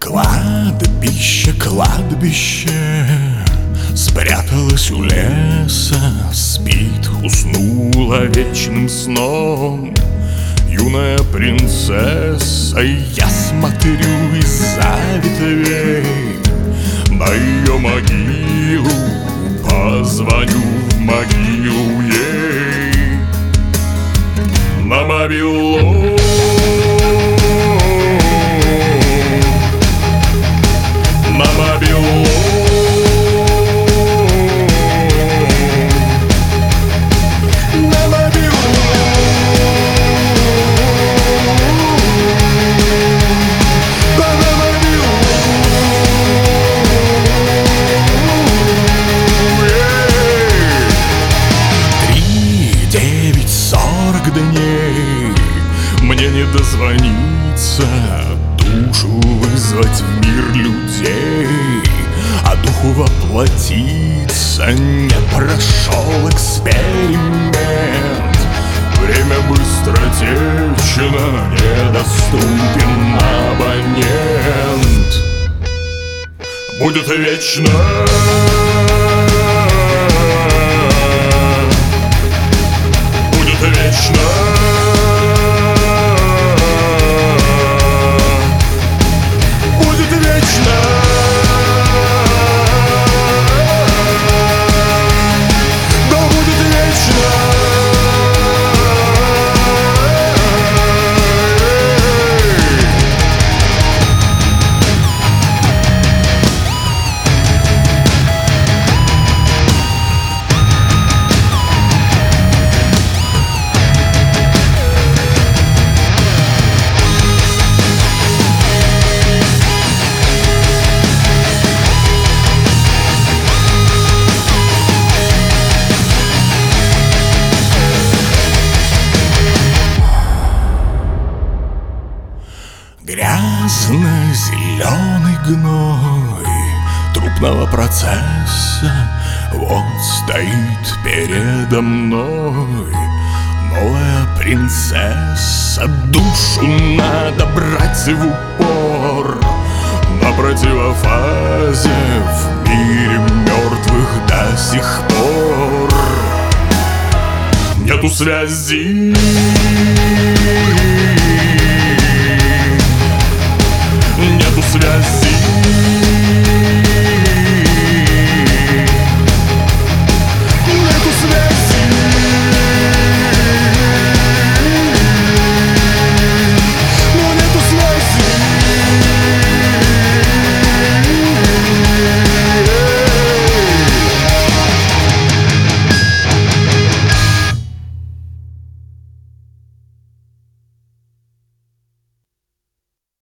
Кладбище, кладбище спряталось у леса, спит, уснула вечным сном юная принцесса. Я смотрю из-за ветвей на ее могилу, позвоню в могилу ей на мобилу. Дней мне не дозвониться, душу вызвать в мир людей, а духу воплотиться. Не прошел эксперимент, время быстротечно, недоступен абонент. Будет вечно. Вечно. Будет вечно. Да будет вечно. Грязно-зеленый гной трупного процесса вот стоит передо мной новая принцесса. Душу надо брать в упор на противофазе, в мире мертвых до сих пор нету связи.